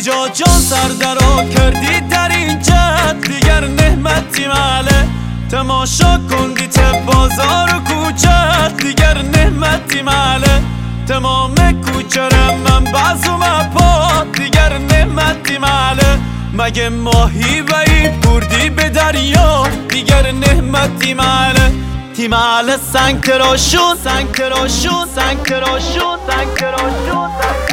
جا جان سردرا کردی در این جد دیگر نعمتی ماله تماشا کندی ته بازار و کوچه دیگر نعمتی ماله تمام کوچرم من بازم پا دیگر نعمتی ماله مگه ماهی بایی بردی به دریا دیگر نعمتی ماله تیمال سنگ تراشون سنگ تراشون سنگ تراشون سنگ تراشون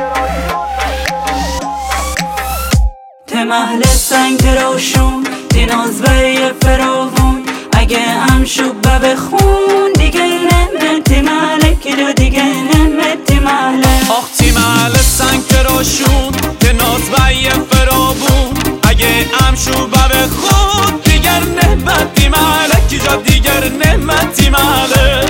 تمهل سنگ تراشون دیناز به فراوون اگه هم شب بخون دیگه نمتی ماله کلو دیگه نمتی ماله آخ تیمال سنگ تراشون دیناز به فراوون اگه هم شب بخون دیگر نمتی ماله کجا دیگر نعمتی ماله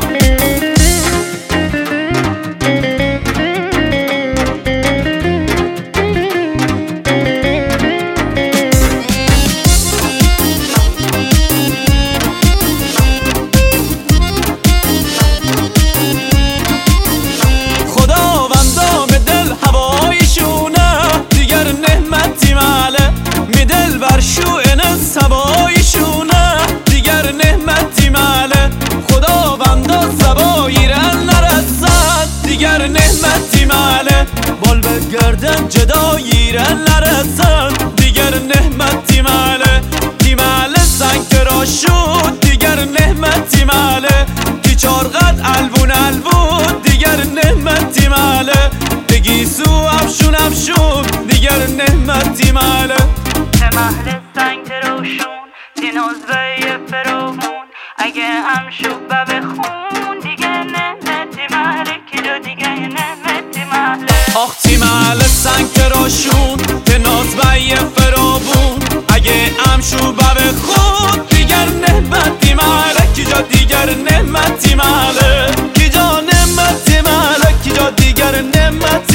خداوندا به دل هوایشونه دیگر نعمتی ماله می دل بر شوئن سبایشونه دیگر نعمتی ماله خداوندا سباییرن نرسد دیگر نعمتی ماله بال به گردن جداییرن نرسد دیگر نعمتی ماله تیمال سنگ تراشون دیگر نعمتی ماله کی چارقد البون البون دیگر نعمتی ماله بگیسو افشون افشون دیگر نعمتی ماله تمهل سنگ تراشون دیناز به فراوون اگه هم شب بخون دیگه نمتی ماله کلو دیگه نمتی ماله آخ تیمال سنگ تراشون دیناز به فراوون اگه هم شب بخون دیگر نعمتی ماله کجا دیگر نعمتی ماله کجا نعمتی ماله کجا دیگر نعمتی